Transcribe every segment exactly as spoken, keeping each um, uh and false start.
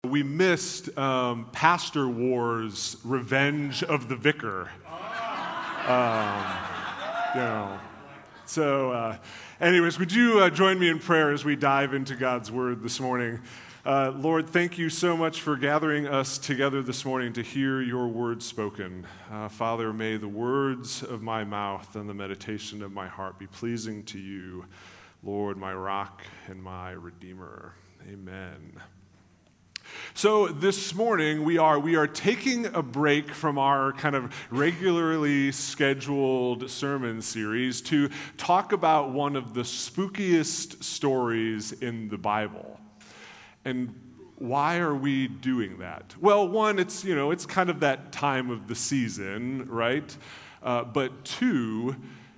we missed um, Pastor War's Revenge of the Vicar. Um, you know, so uh, anyways, would you uh, join me in prayer as we dive into God's Word this morning? Uh, Lord, thank you so much for gathering us together this morning to hear your word spoken. Uh, Father, may the words of my mouth and the meditation of my heart be pleasing to you, Lord, my rock and my redeemer. Amen. So this morning we are we are taking a break from our kind of regularly scheduled sermon series to talk about one of the spookiest stories in the Bible. And why are we doing that? Well, one, it's, you know, it's kind of that time of the season, right? Uh, but two,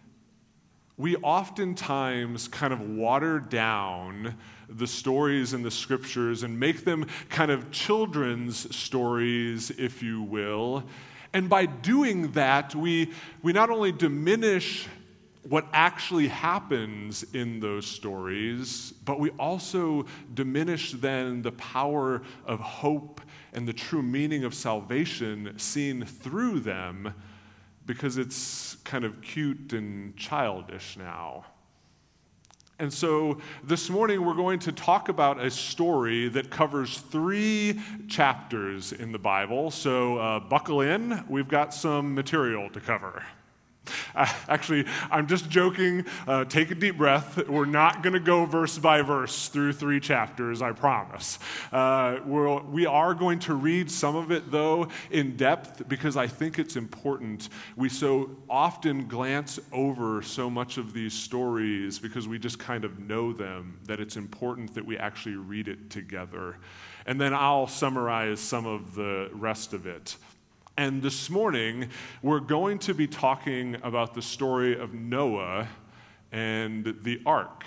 we oftentimes kind of water down the stories in the scriptures and make them kind of children's stories, if you will. And by doing that, we we not only diminish what actually happens in those stories, but we also diminish then the power of hope and the true meaning of salvation seen through them, because it's kind of cute and childish now. And so this morning we're going to talk about a story that covers three chapters in the Bible. So uh, buckle in, we've got some material to cover. Uh, actually, I'm just joking. Uh, take a deep breath. We're not going to go verse by verse through three chapters, I promise. Uh, we're, we are going to read some of it, though, in depth, because I think it's important. We so often glance over so much of these stories because we just kind of know them, that it's important that we actually read it together. And then I'll summarize some of the rest of it. And this morning, we're going to be talking about the story of Noah and the ark.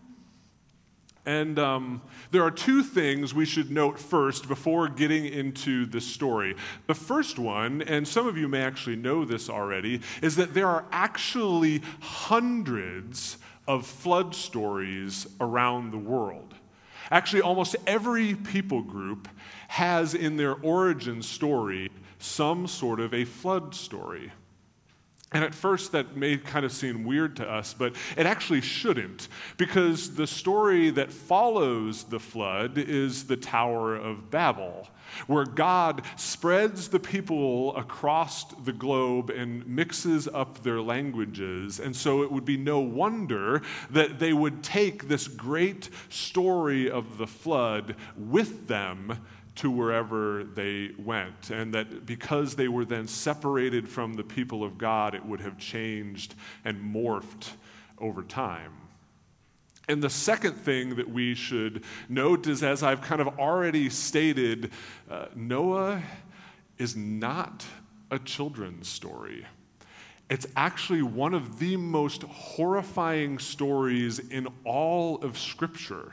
And um, there are two things we should note first before getting into the story. The first one, and some of you may actually know this already, is that there are actually hundreds of flood stories around the world. Actually, almost every people group has in their origin story some sort of a flood story. And at first that may kind of seem weird to us, but it actually shouldn't, because the story that follows the flood is the Tower of Babel, where God spreads the people across the globe and mixes up their languages. And so it would be no wonder that they would take this great story of the flood with them to wherever they went, and that because they were then separated from the people of God, it would have changed and morphed over time. And the second thing that we should note is, as I've kind of already stated, uh, Noah is not a children's story. It's actually one of the most horrifying stories in all of Scripture.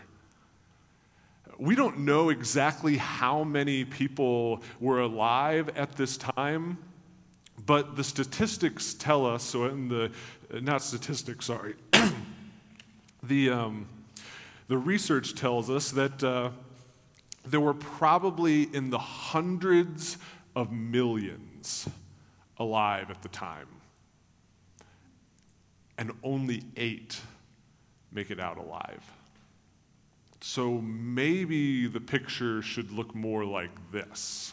We don't know exactly how many people were alive at this time, but the statistics tell us, so in the, not statistics, sorry, the, um, the research tells us that uh, there were probably in the hundreds of millions alive at the time, and only eight make it out alive. So maybe the picture should look more like this.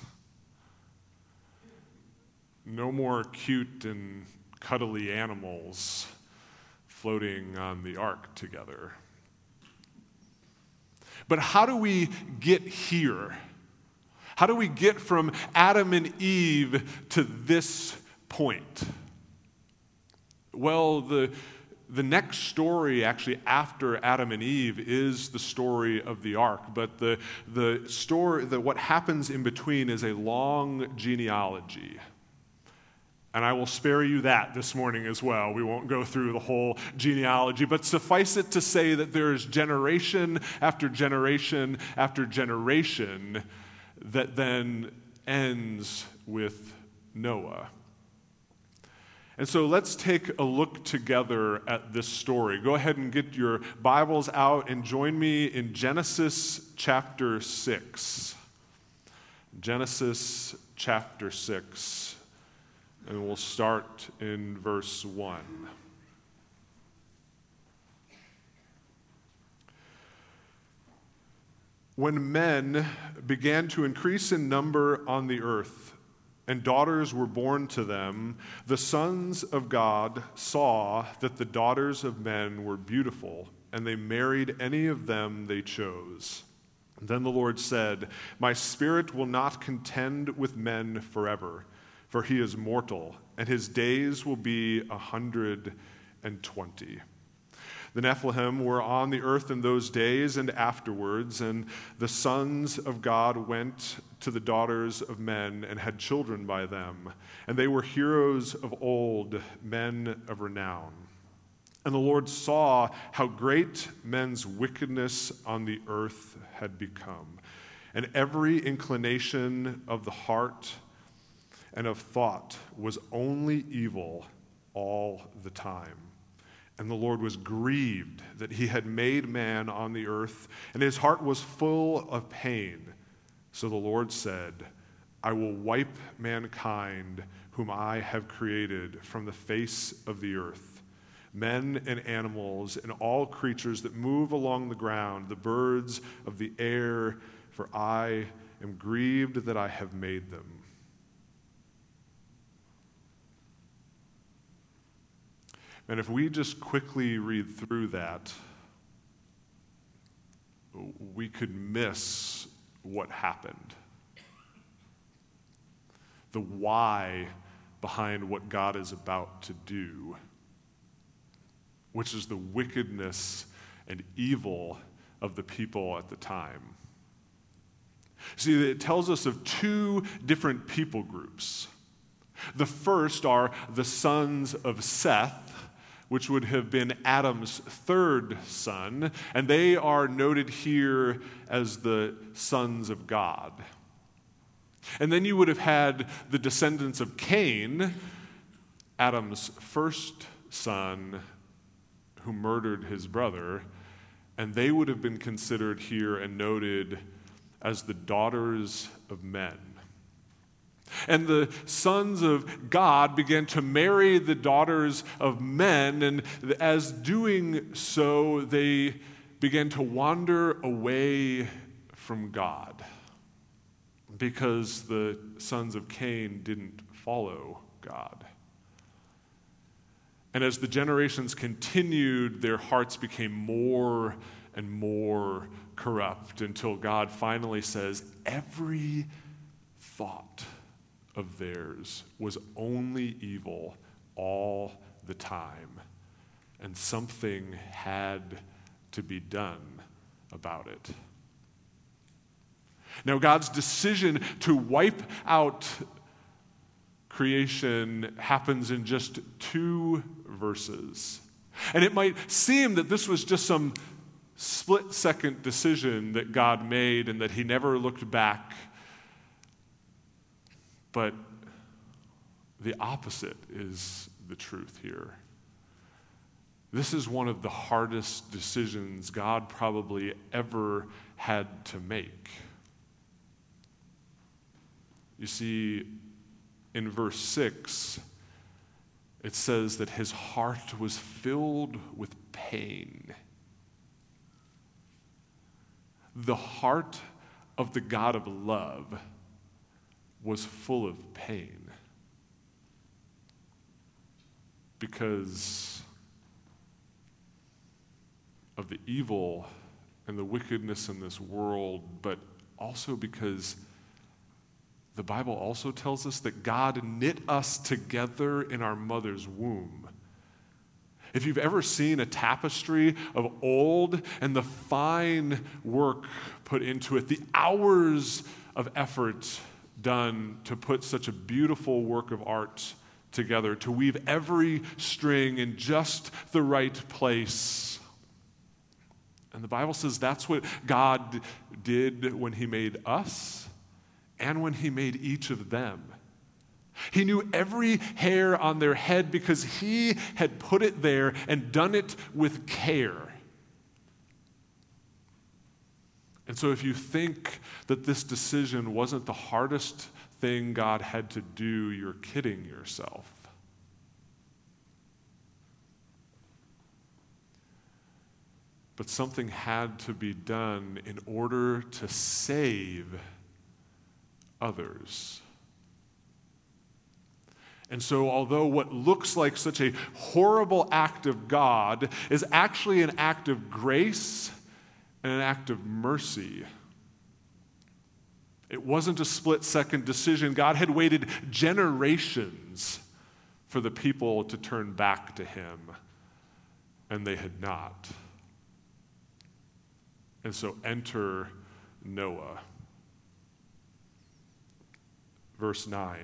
No more cute and cuddly animals floating on the ark together. But how do we get here? How do we get from Adam and Eve to this point? Well, the The next story, actually, after Adam and Eve, is the story of the ark. But the the story, the, what happens in between, is a long genealogy. And I will spare you that this morning as well. We won't go through the whole genealogy, but suffice it to say that there is generation after generation after generation that then ends with Noah. And so let's take a look together at this story. Go ahead and get your Bibles out and join me in Genesis chapter six. Genesis chapter six, and we'll start in verse one. When men began to increase in number on the earth, and daughters were born to them, the sons of God saw that the daughters of men were beautiful, and they married any of them they chose. Then the Lord said, "My spirit will not contend with men forever, for he is mortal, and his days will be a hundred and twenty." The Nephilim were on the earth in those days and afterwards, and the sons of God went to the daughters of men and had children by them. And they were heroes of old, men of renown. And the Lord saw how great men's wickedness on the earth had become, and every inclination of the heart and of thought was only evil all the time. And the Lord was grieved that he had made man on the earth, and his heart was full of pain. So the Lord said, "I will wipe mankind whom I have created from the face of the earth, men and animals and all creatures that move along the ground, the birds of the air, for I am grieved that I have made them." And if we just quickly read through that, we could miss what happened. The why behind what God is about to do, which is the wickedness and evil of the people at the time. See, it tells us of two different people groups. The first are the sons of Seth, which would have been Adam's third son, and they are noted here as the sons of God. And then you would have had the descendants of Cain, Adam's first son, who murdered his brother, and they would have been considered here and noted as the daughters of men. And the sons of God began to marry the daughters of men, and as doing so, they began to wander away from God because the sons of Cain didn't follow God. And as the generations continued, their hearts became more and more corrupt until God finally says, every thought of theirs was only evil all the time, and something had to be done about it. Now, God's decision to wipe out creation happens in just two verses. And it might seem that this was just some split-second decision that God made and that he never looked back. But the opposite is the truth here. This is one of the hardest decisions God probably ever had to make. You see, in verse six, it says that his heart was filled with pain. The heart of the God of love was full of pain because of the evil and the wickedness in this world, but also because the Bible also tells us that God knit us together in our mother's womb. If you've ever seen a tapestry of old and the fine work put into it, the hours of effort done to put such a beautiful work of art together, to weave every string in just the right place. And the Bible says that's what God did when he made us and when he made each of them. He knew every hair on their head because he had put it there and done it with care. And so if you think that this decision wasn't the hardest thing God had to do, you're kidding yourself. But something had to be done in order to save others. And so, although what looks like such a horrible act of God is actually an act of grace and an act of mercy, it wasn't a split-second decision. God had waited generations for the people to turn back to him, and they had not. And so enter Noah. Verse nine.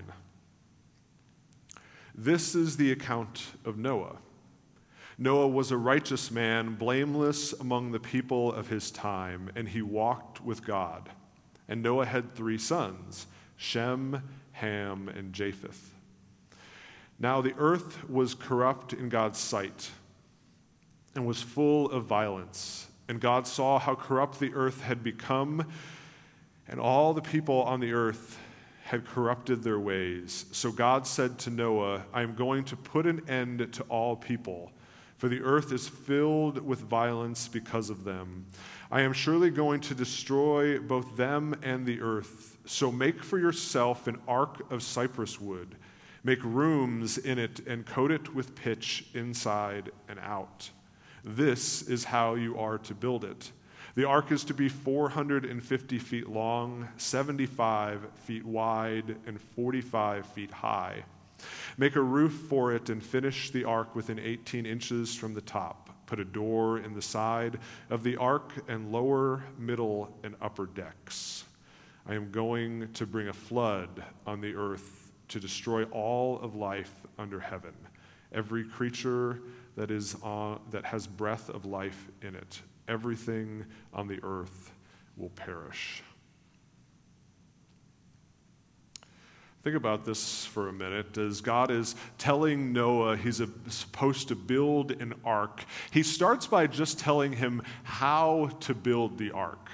This is the account of Noah. Noah was a righteous man, blameless among the people of his time, and he walked with God. And Noah had three sons, Shem, Ham, and Japheth. Now the earth was corrupt in God's sight and was full of violence. And God saw how corrupt the earth had become, and all the people on the earth had corrupted their ways. So God said to Noah, I am going to put an end to all people, for the earth is filled with violence because of them. I am surely going to destroy both them and the earth. So make for yourself an ark of cypress wood. Make rooms in it and coat it with pitch inside and out. This is how you are to build it. The ark is to be four hundred fifty feet long, seventy-five feet wide, and forty-five feet high. Make a roof for it and finish the ark within eighteen inches from the top. Put a door in the side of the ark and lower, middle, and upper decks. I am going to bring a flood on the earth to destroy all of life under heaven, every creature that is on, that has breath of life in it. Everything on the earth will perish. Think about this for a minute. As God is telling Noah he's a, supposed to build an ark, he starts by just telling him how to build the ark.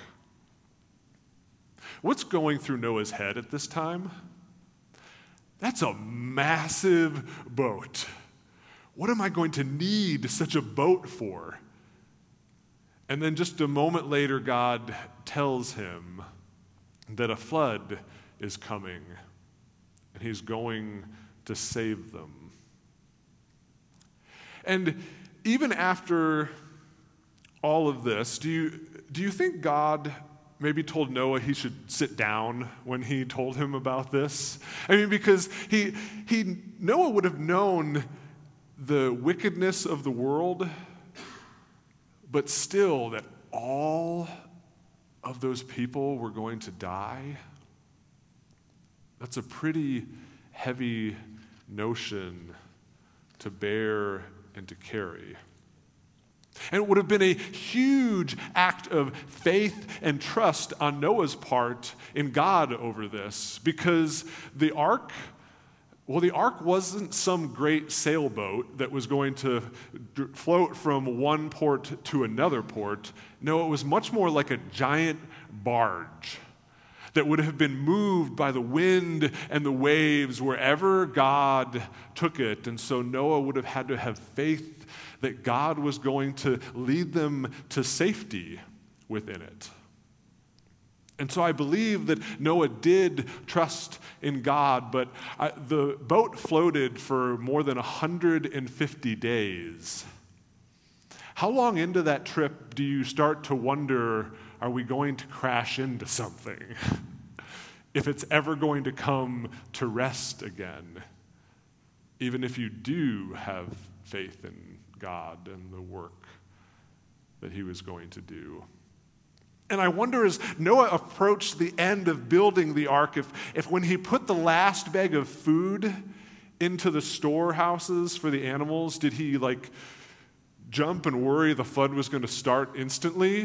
What's going through Noah's head at this time? That's a massive boat. What am I going to need such a boat for? And then just a moment later, God tells him that a flood is coming, and he's going to save them. And even after all of this, do you, do you think God maybe told Noah he should sit down when he told him about this? I mean, because he, he Noah would have known the wickedness of the world, but still that all of those people were going to die. That's a pretty heavy notion to bear and to carry. And it would have been a huge act of faith and trust on Noah's part in God over this, because the ark Well, the ark wasn't some great sailboat that was going to d- float from one port to another port. No, it was much more like a giant barge that would have been moved by the wind and the waves wherever God took it. And so Noah would have had to have faith that God was going to lead them to safety within it. And so I believe that Noah did trust in God, but I, the boat floated for more than one hundred fifty days. How long into that trip do you start to wonder, are we going to crash into something? If it's ever going to come to rest again, even if you do have faith in God and the work that he was going to do. And I wonder, as Noah approached the end of building the ark, if, if when he put the last bag of food into the storehouses for the animals, did he like jump and worry the flood was going to start instantly?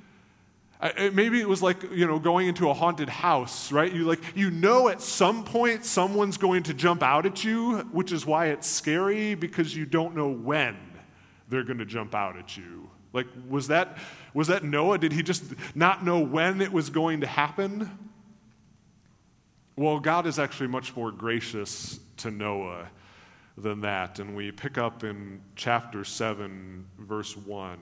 I, maybe it was like, you know, going into a haunted house, right? You like, you know at some point someone's going to jump out at you, which is why it's scary, because you don't know when they're going to jump out at you. Like, was that, was that Noah? Did he just not know when it was going to happen? Well, God is actually much more gracious to Noah than that. And we pick up in chapter seven, verse one.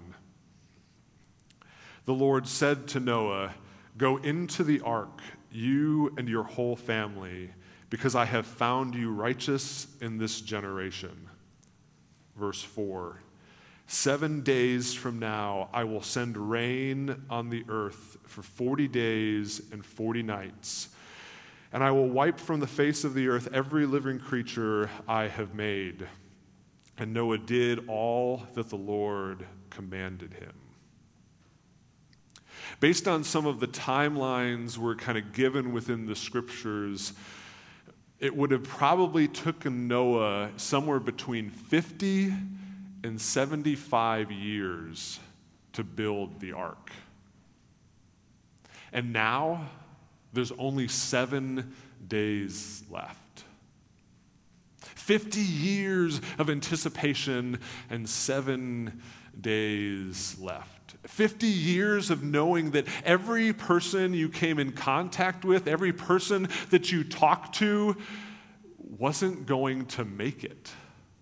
The Lord said to Noah, "Go into the ark, you and your whole family, because I have found you righteous in this generation." Verse four. Seven days from now, I will send rain on the earth for forty days and forty nights, and I will wipe from the face of the earth every living creature I have made. And Noah did all that the Lord commanded him. Based on some of the timelines we're kind of given within the scriptures, it would have probably taken Noah somewhere between fifty and seventy-five years to build the ark. And now, there's only seven days left. fifty years of anticipation and seven days left. fifty years of knowing that every person you came in contact with, every person that you talked to, wasn't going to make it.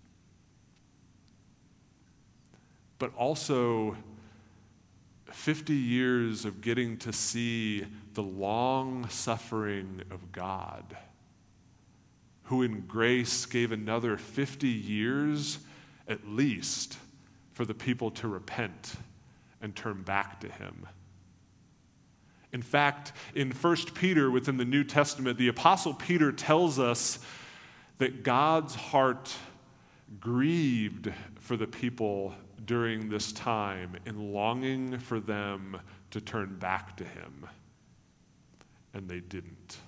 But also fifty years of getting to see the long suffering of God, who in grace gave another fifty years at least for the people to repent and turn back to him. In fact, in First Peter within the New Testament, the Apostle Peter tells us that God's heart grieved for the people during this time in longing for them to turn back to him. And they didn't.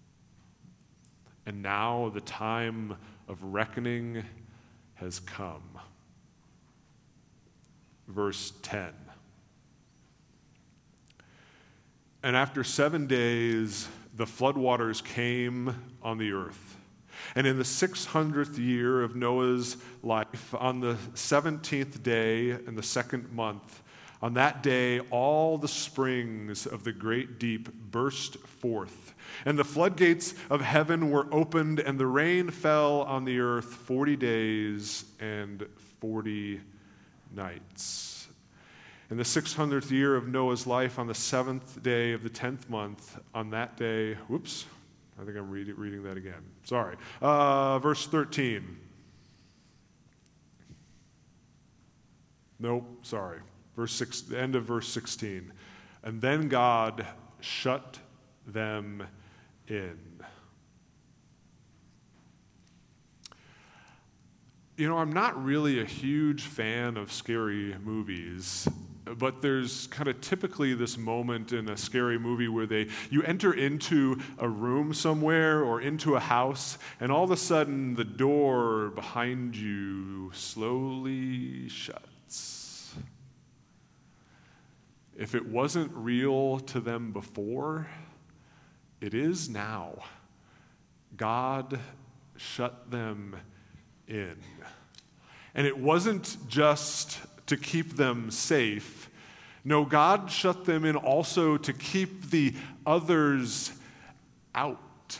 And now the time of reckoning has come. Verse ten. And after seven days, the floodwaters came on the earth. And in the six hundredth year of Noah's life, on the seventeenth day in the second month, on that day all the springs of the great deep burst forth, and the floodgates of heaven were opened, and the rain fell on the earth forty days and forty nights. In the six hundredth year of Noah's life, on the seventh day of the tenth month, on that day, whoops, I think I'm read, reading that again. Sorry. Uh, verse thirteen. Nope, sorry. Verse six, the end of verse sixteen. And then God shut them in. You know, I'm not really a huge fan of scary movies, but there's kind of typically this moment in a scary movie where they you enter into a room somewhere or into a house, and all of a sudden the door behind you slowly shuts. If it wasn't real to them before, it is now. God shut them in. And it wasn't just to keep them safe. No, God shut them in also to keep the others out.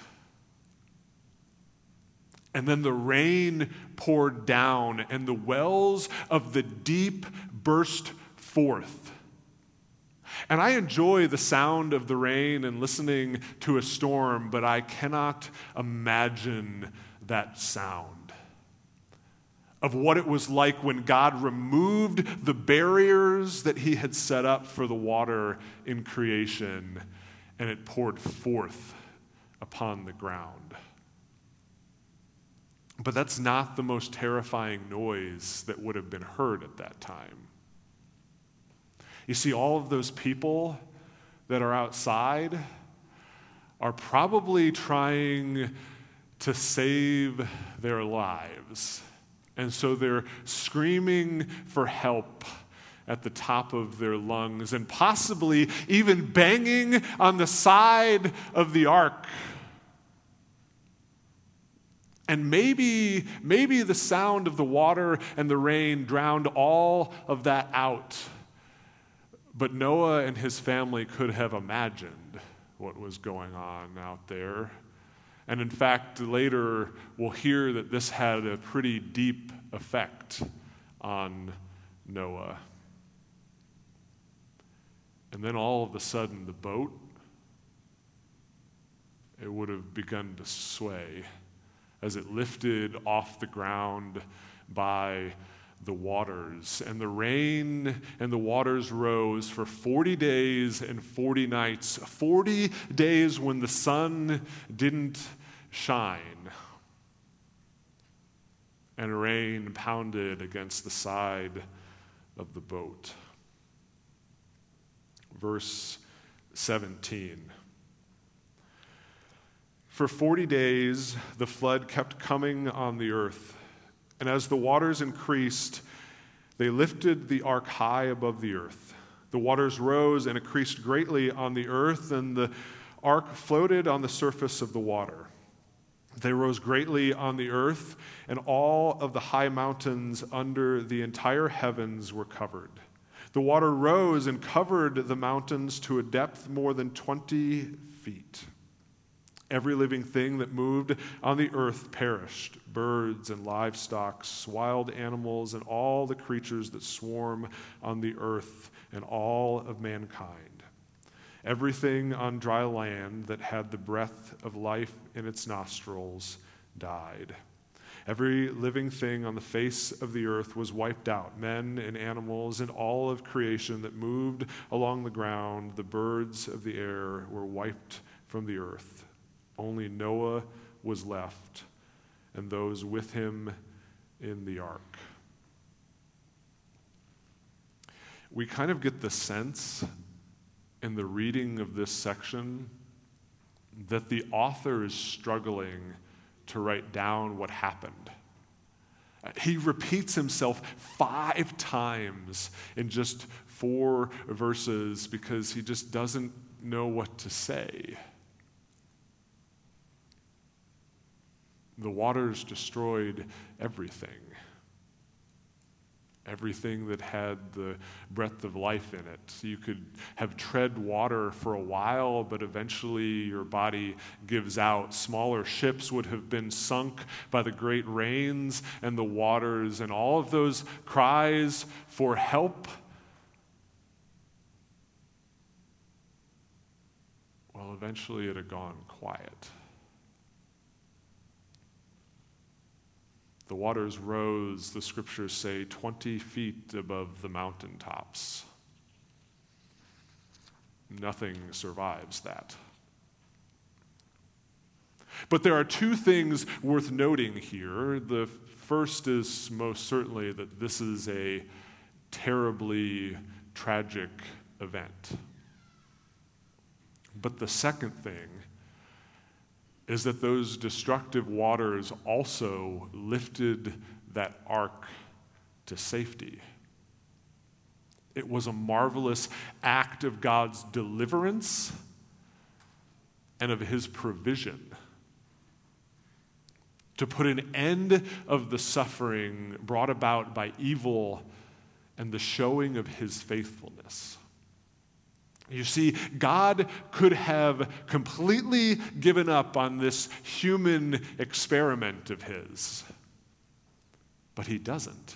And then the rain poured down, and the wells of the deep burst forth. And I enjoy the sound of the rain and listening to a storm, but I cannot imagine that sound of what it was like when God removed the barriers that he had set up for the water in creation, and it poured forth upon the ground. But that's not the most terrifying noise that would have been heard at that time. You see, all of those people that are outside are probably trying to save their lives. And so they're screaming for help at the top of their lungs and possibly even banging on the side of the ark. And maybe, maybe the sound of the water and the rain drowned all of that out. But Noah and his family could have imagined what was going on out there. And in fact, later we'll hear that this had a pretty deep effect on Noah. And then all of a sudden, the boat, it would have begun to sway as it lifted off the ground by the waters. And the rain and the waters rose for forty days and forty nights, forty days when the sun didn't shine. And rain pounded against the side of the boat. Verse seventeen. For forty days the flood kept coming on the earth, and as the waters increased, they lifted the ark high above the earth. The waters rose and increased greatly on the earth, and the ark floated on the surface of the water. They rose greatly on the earth, and all of the high mountains under the entire heavens were covered. The water rose and covered the mountains to a depth more than twenty feet. Every living thing that moved on the earth perished, birds and livestock, wild animals, and all the creatures that swarm on the earth, and all of mankind. Everything on dry land that had the breath of life in its nostrils died. Every living thing on the face of the earth was wiped out, men and animals and all of creation that moved along the ground. The birds of the air were wiped from the earth. Only Noah was left, and those with him in the ark. We kind of get the sense in the reading of this section that the author is struggling to write down what happened. He repeats himself five times in just four verses because he just doesn't know what to say. The waters destroyed everything. Everything that had the breath of life in it. You could have tread water for a while, but eventually your body gives out. Smaller ships would have been sunk by the great rains and the waters, and all of those cries for help. Well, eventually it had gone quiet. The waters rose, the scriptures say, twenty feet above the mountaintops. Nothing survives that. But there are two things worth noting here. The first is most certainly that this is a terribly tragic event. But the second thing is that those destructive waters also lifted that ark to safety. It was a marvelous act of God's deliverance and of his provision to put an end of the suffering brought about by evil and the showing of his faithfulness. You see, God could have completely given up on this human experiment of his, but he doesn't.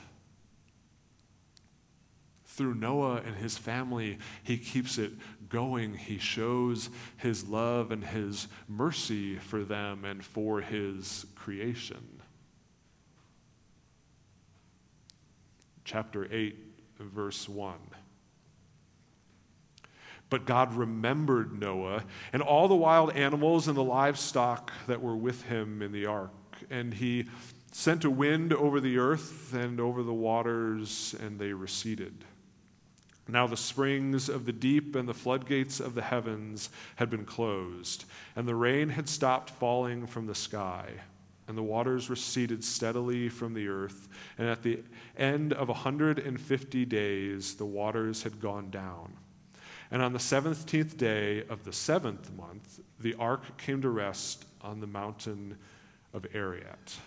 Through Noah and his family, he keeps it going. He shows his love and his mercy for them and for his creation. Chapter eight, verse one. But God remembered Noah and all the wild animals and the livestock that were with him in the ark. And he sent a wind over the earth and over the waters, and they receded. Now the springs of the deep and the floodgates of the heavens had been closed, and the rain had stopped falling from the sky, and the waters receded steadily from the earth. And at the end of a hundred and fifty days, the waters had gone down. And on the seventeenth day of the seventh month, the ark came to rest on the mountain of Ararat.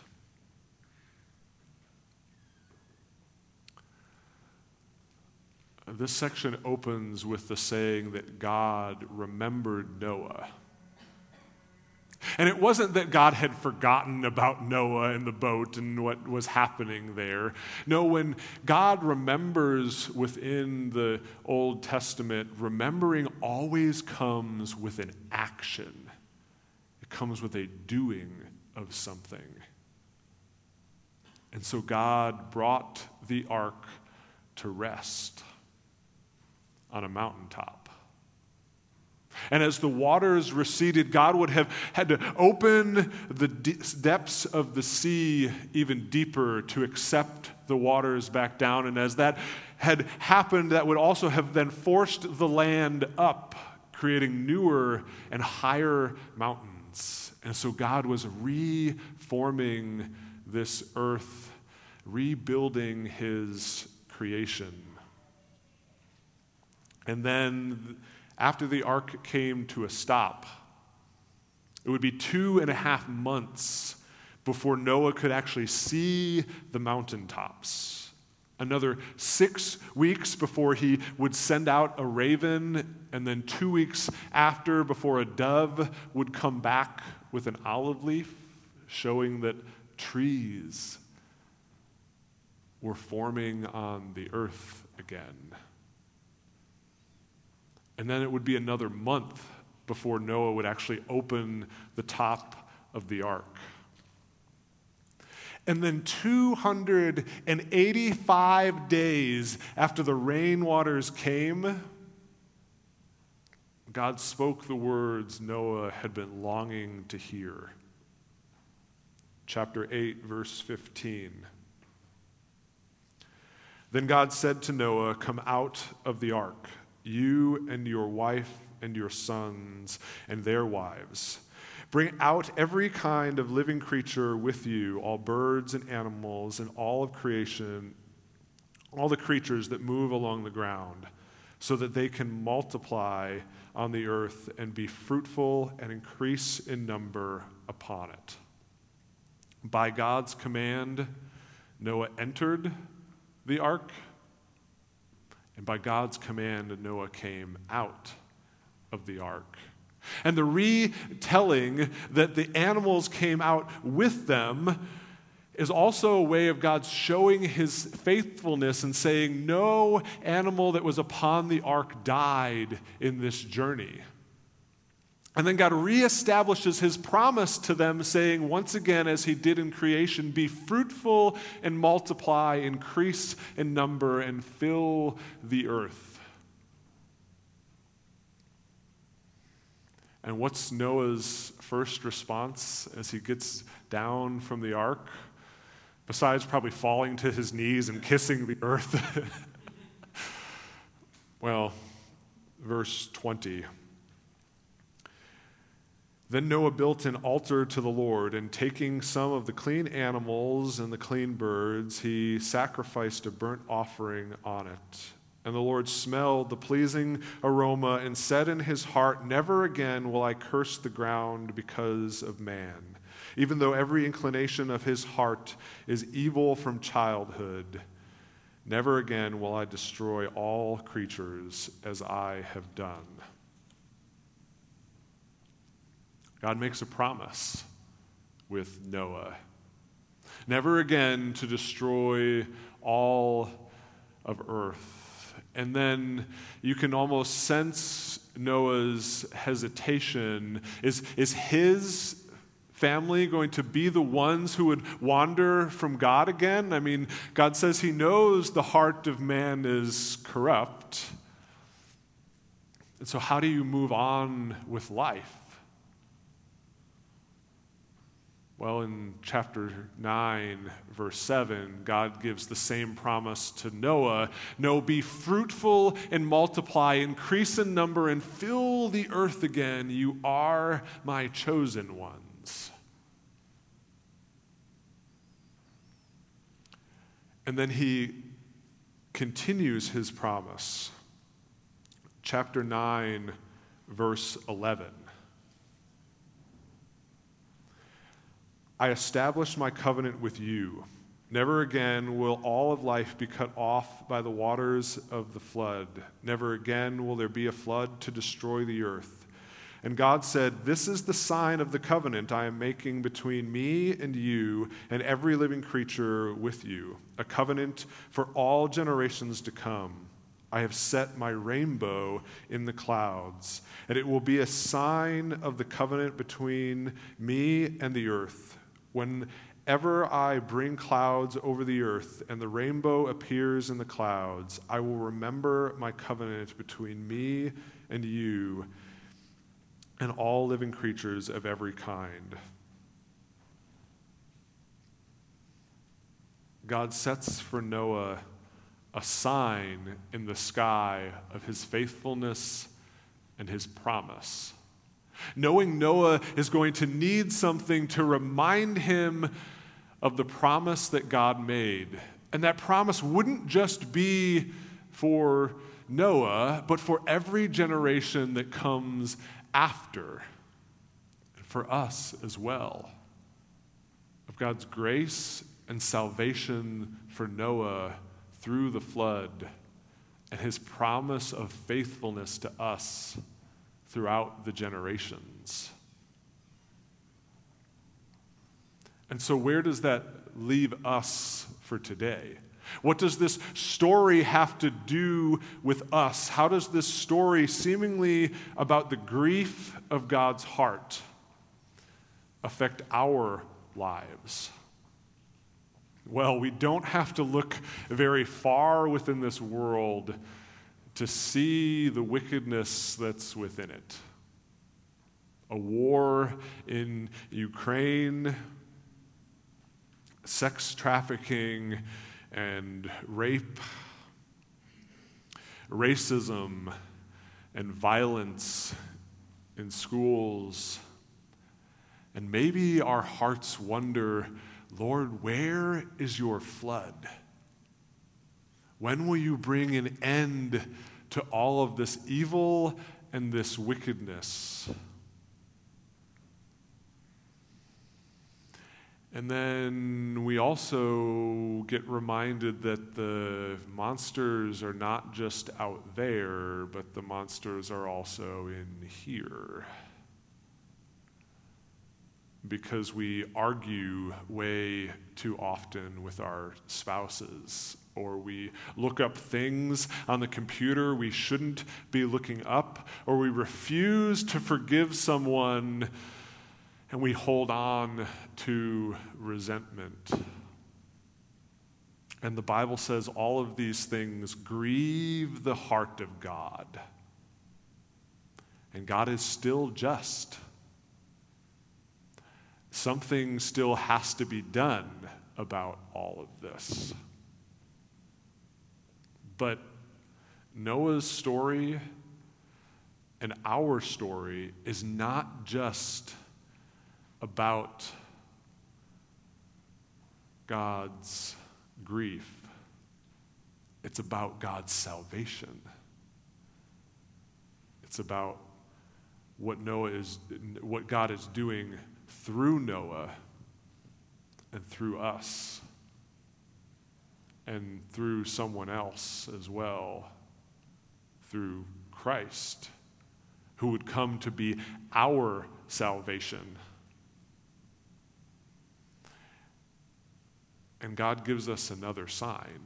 this section opens with the saying that God remembered Noah. And it wasn't that God had forgotten about Noah and the boat and what was happening there. No, when God remembers within the Old Testament, remembering always comes with an action. It comes with a doing of something. And so God brought the ark to rest on a mountaintop. And as the waters receded, God would have had to open the depths of the sea even deeper to accept the waters back down. And as that had happened, that would also have then forced the land up, creating newer and higher mountains. And so God was reforming this earth, rebuilding his creation. And then after the ark came to a stop, it would be two and a half months before Noah could actually see the mountaintops. Another six weeks before he would send out a raven, and then two weeks after before a dove would come back with an olive leaf, showing that trees were forming on the earth again. And then it would be another month before Noah would actually open the top of the ark. And then two hundred eighty-five days after the rainwaters came, God spoke the words Noah had been longing to hear. Chapter eight, verse fifteen. Then God said to Noah, "Come out of the ark, you and your wife and your sons and their wives. Bring out every kind of living creature with you, all birds and animals and all of creation, all the creatures that move along the ground, so that they can multiply on the earth and be fruitful and increase in number upon it." By God's command, Noah entered the ark, and by God's command, Noah came out of the ark. And the retelling that the animals came out with them is also a way of God showing his faithfulness and saying no animal that was upon the ark died in this journey. And then God reestablishes his promise to them, saying once again, as he did in creation, be fruitful and multiply, increase in number, and fill the earth. And what's Noah's first response as he gets down from the ark? Besides probably falling to his knees and kissing the earth. Well, verse twenty. Then Noah built an altar to the Lord, and taking some of the clean animals and the clean birds, he sacrificed a burnt offering on it. And the Lord smelled the pleasing aroma and said in his heart, "Never again will I curse the ground because of man, even though every inclination of his heart is evil from childhood. Never again will I destroy all creatures as I have done." God makes a promise with Noah. Never again to destroy all of earth. And then you can almost sense Noah's hesitation. Is, is his family going to be the ones who would wander from God again? I mean, God says he knows the heart of man is corrupt. And so how do you move on with life? Well, in chapter nine, verse seven, God gives the same promise to Noah. "No, be fruitful and multiply, increase in number, and fill the earth again. You are my chosen ones." And then he continues his promise. Chapter nine, verse eleven. "I establish my covenant with you Never again will all of life be cut off by the waters of the flood. Never again will there be a flood to destroy the earth. And God said, "This is the sign of the covenant I am making between me and you and every living creature with you, a covenant for all generations to come. I have set my rainbow in the clouds, and it will be a sign of the covenant between me and the earth. Whenever I bring clouds over the earth and the rainbow appears in the clouds, I will remember my covenant between me and you and all living creatures of every kind." God sets for Noah a sign in the sky of his faithfulness and his promise. Knowing Noah is going to need something to remind him of the promise that God made. And that promise wouldn't just be for Noah, but for every generation that comes after, and for us as well. Of God's grace and salvation for Noah through the flood, and his promise of faithfulness to us throughout the generations. And so where does that leave us for today? What does this story have to do with us? How does this story, seemingly about the grief of God's heart, affect our lives? Well, we don't have to look very far within this world to see the wickedness that's within it. A war in Ukraine, sex trafficking and rape, racism and violence in schools. And maybe our hearts wonder, Lord, where is your flood? When will you bring an end to all of this evil and this wickedness? And then we also get reminded that the monsters are not just out there, but the monsters are also in here. Because we argue way too often with our spouses, or we look up things on the computer we shouldn't be looking up, or we refuse to forgive someone and we hold on to resentment. And the Bible says all of these things grieve the heart of God. And God is still just. Something still has to be done about all of this. But Noah's story and our story is not just about God's grief. It's about God's salvation. It's about what Noah is, what God is doing through Noah and through us and through someone else as well, through Christ, who would come to be our salvation. And God gives us another sign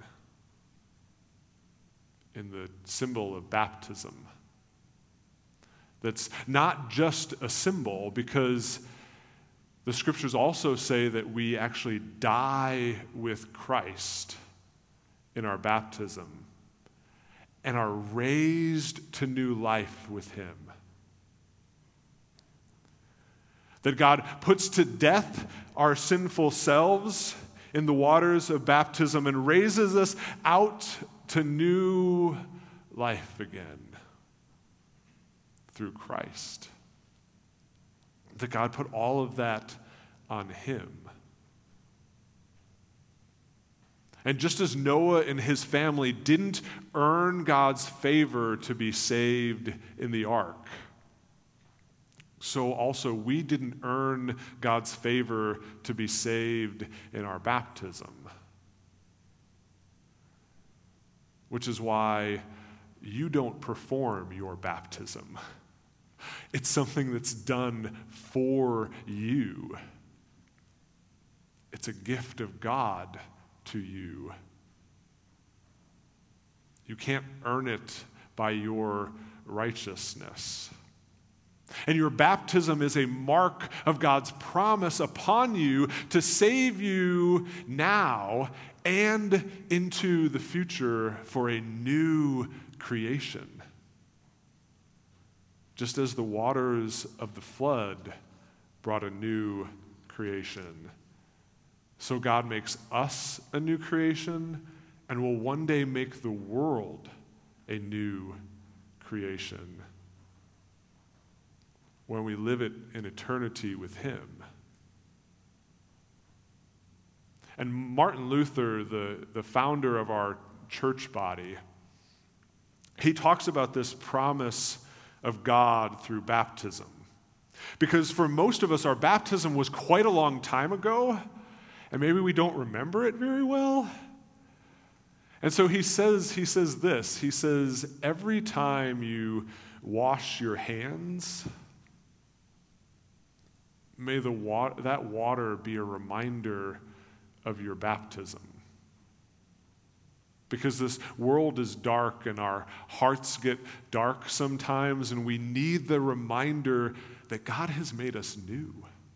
in the symbol of baptism. That's not just a symbol, because the scriptures also say that we actually die with Christ in our baptism and are raised to new life with him. That God puts to death our sinful selves in the waters of baptism and raises us out to new life again through Christ. That God put all of that on him. And just as Noah and his family didn't earn God's favor to be saved in the ark, so also we didn't earn God's favor to be saved in our baptism. which is why you don't perform your baptism. It's something that's done for you. It's a gift of God to you. You can't earn it by your righteousness. And your baptism is a mark of God's promise upon you to save you now and into the future for a new creation. Just as the waters of the flood brought a new creation, so God makes us a new creation and will one day make the world a new creation when we live it in eternity with him. And Martin Luther, the, the founder of our church body, he talks about this promise of God through baptism. Because for most of us, our baptism was quite a long time ago, and maybe we don't remember it very well. And so he says, he says this, he says, every time you wash your hands, may the wa- that water be a reminder of your baptism. Because this world is dark and our hearts get dark sometimes, and we need the reminder that God has made us new.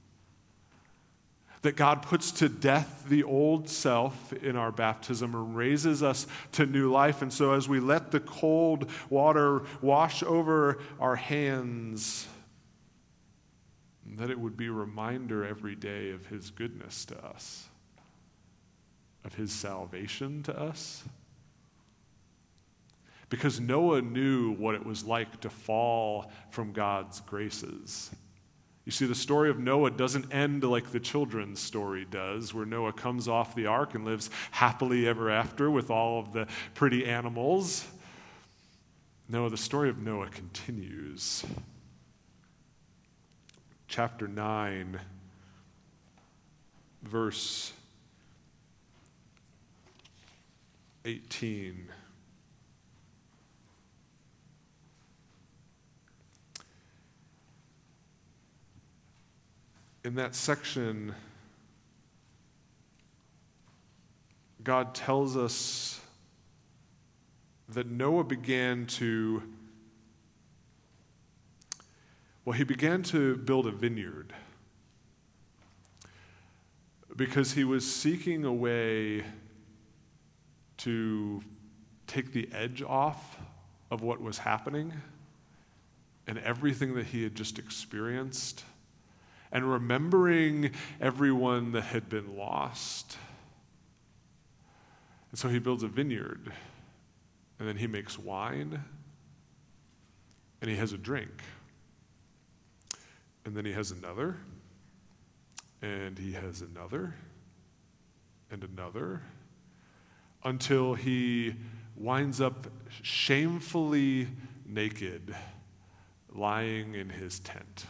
That God puts to death the old self in our baptism and raises us to new life. And so as we let the cold water wash over our hands, that it would be a reminder every day of his goodness to us, of his salvation to us. Because Noah knew what it was like to fall from God's graces. You see, the story of Noah doesn't end like the children's story does, where Noah comes off the ark and lives happily ever after with all of the pretty animals. No, the story of Noah continues. Chapter nine, verse eighteen. In that section, God tells us that Noah began to, well, he began to build a vineyard because he was seeking a way to take the edge off of what was happening and everything that he had just experienced, and remembering everyone that had been lost. And so he builds a vineyard, and then he makes wine, and he has a drink. And then he has another, and he has another, and another, until he winds up shamefully naked, lying in his tent.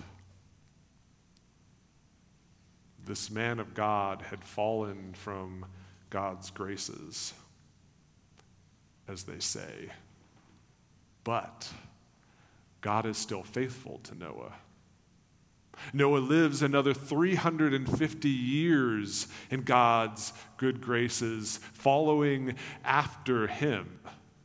This man of God had fallen from God's graces, as they say. But God is still faithful to Noah. Noah lives another three hundred fifty years in God's good graces, following after him.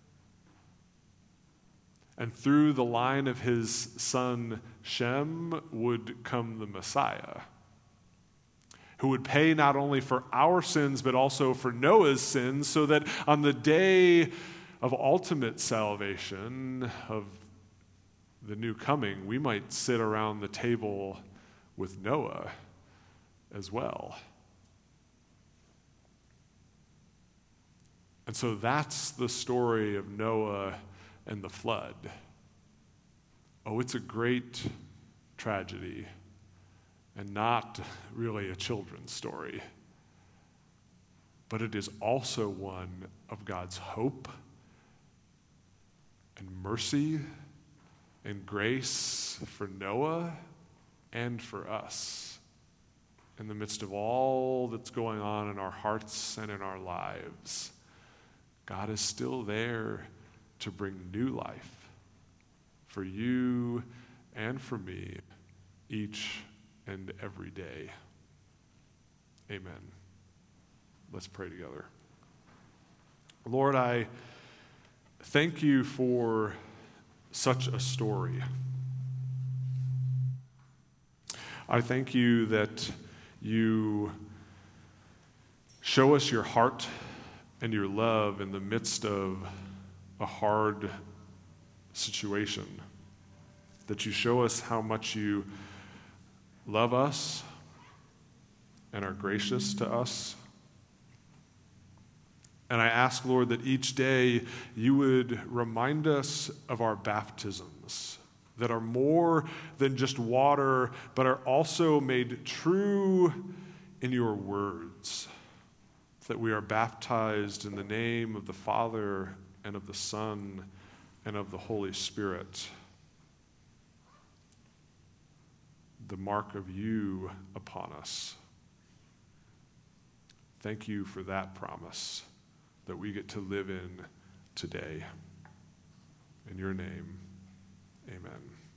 And through the line of his son Shem would come the Messiah, who would pay not only for our sins, but also for Noah's sins, so that on the day of ultimate salvation, of the new coming, we might sit around the table with Noah as well. And so that's the story of Noah and the flood. Oh, it's a great tragedy, and not really a children's story. But it is also one of God's hope and mercy and grace for Noah and for us in the midst of all that's going on in our hearts and in our lives. God is still there to bring new life for you and for me each and every day. Amen. Let's pray together. Lord, I thank you for such a story. I thank you that you show us your heart and your love in the midst of a hard situation, that you show us how much you love us and are gracious to us. And I ask, Lord, that each day you would remind us of our baptisms that are more than just water, but are also made true in your words, that we are baptized in the name of the Father and of the Son and of the Holy Spirit, the mark of you upon us. Thank you for that promise that we get to live in today. In your name, amen.